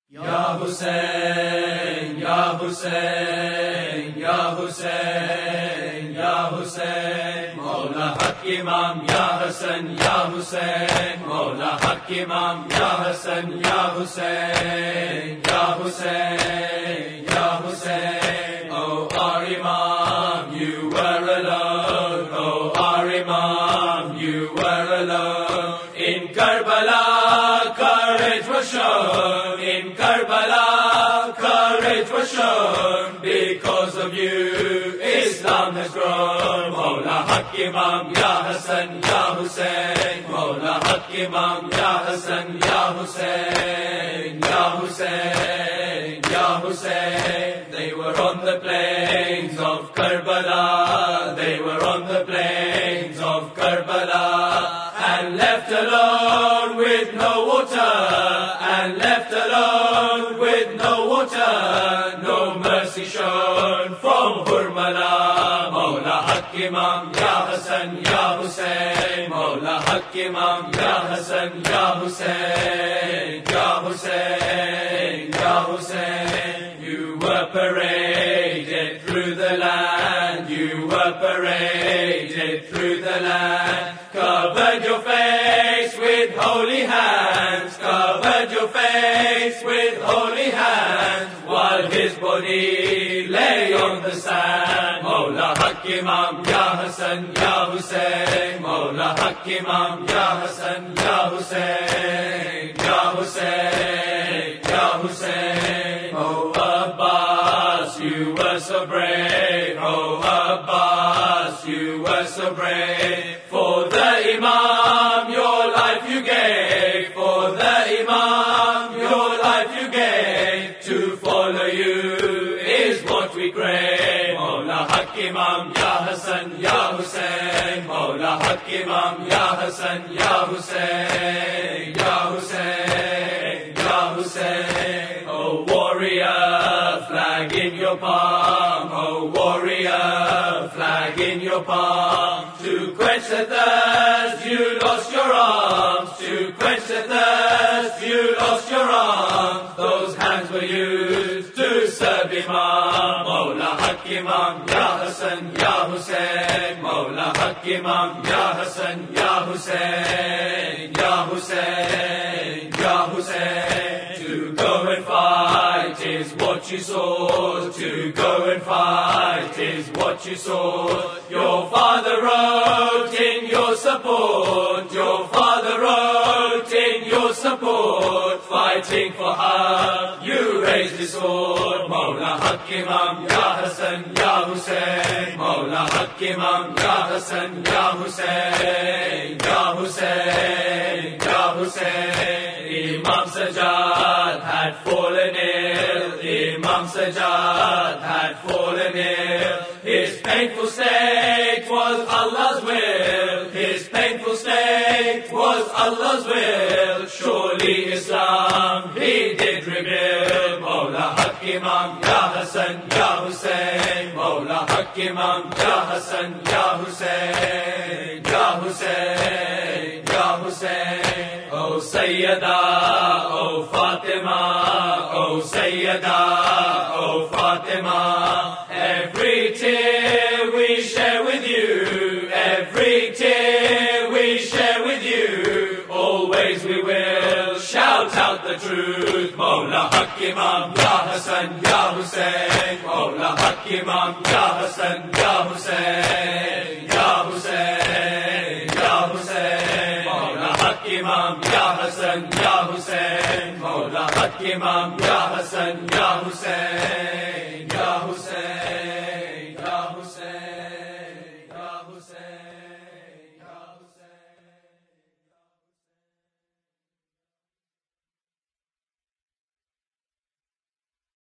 Ya Hussein, Ya Hussein, Ya Hussein, Ya Hussein, Mawla Haq Imam, Ya Hassan, Ya Hussein, Mawla Haq Imam, Ya Hassan, Ya Hussein, Ya Hussein, Ya Hussein. Oh, our Imam, you were alone. Oh, our Imam, you were alone. In Karbala, courage was shown. In Karbala, courage was shown. Because of you, Islam has grown. Mawla Haq Imam, Ya Hassan, Ya Hussein. Mawla Haq Imam, Ya Hassan, Ya Hussein. Ya Hussein, Ya Hussein. They were on the plains of Karbala. They were on the plains of Karbala. And left alone with no water. And left alone with no water. No mercy shown from Hurmala. Mawla Haq Imam, Ya Hassan, Ya Hussein. Mawla Haq Imam, Ya Hassan, Ya Hussein. Ya Hussein, Ya Hussein. You were paraded through the land. You were paraded through the land. Covered your face with holy hands. Covered your face with holy hands. While his body lay on the sand. Mawla Haq Imam, Ya Hassan, Ya Hussein. Mawla Haq Imam, Ya Hassan, Ya Hussein. Ya Hussein, Ya Hussein. Oh Abbas, you were so brave. Oh Abbas, you were so brave. For the Imam, your life you gave. For the Imam, your life you gave. To follow you is what we crave. Mawla Haq Imam, Ya Hassan, Ya Hussein. Mawla Haq Imam, Ya Hassan, Ya Hussein. Ya Hussein, Ya Hussein. Oh warrior, flag in your palm. Oh warrior, flag in your palm. To quench the thirst, you lost your arms. To quench the thirst, you lost your arms. Those hands were used to serve Imam. Mawla Haq Imam, Ya Hassan, Ya Hussein. Mawla Haq Imam, Ya Hassan, Ya Hussein. Ya Hussein, Ya Hussein. To go and fight is what you saw. To go and fight is what you saw. Your father wrote in your support. Your father wrote in your support. Fighting for her, you raised the sword. Mawla Haq Imam, Ya Hassan, Ya Hussein. Mawla Haq Imam, Ya Hassan, Ya Hussein. Ya Hussein, Ya Hussein. Imam Sajjad had fallen ill. Imam Sajjad had fallen ill. His painful state was Allah's will. His painful state was Allah's will. Surely Islam he did reveal. Mawla Haq Imam, Ya Hassan, Ya Hussein. Mawla Haq Imam, Ya Hassan, Ya Hussein. Ya Hussein, Ya Hussein. Oh Sayyida, oh Fatima. Oh Sayyida, oh Fatima. Every tear we share with you. Every tear we share with you. Always we will shout out the truth. Mawla Haq Imam, Ya Hassan, Ya Hussein. Mawla Haq Imam, Ya Hassan, Ya Hussein. Ya Hussein, Ya Hussein. Mawla Haq Imam, Ya Hassan, Ya Hussein. Mawla Haq Imam, Ya Hassan, Ya Hussein. Ya Hussein.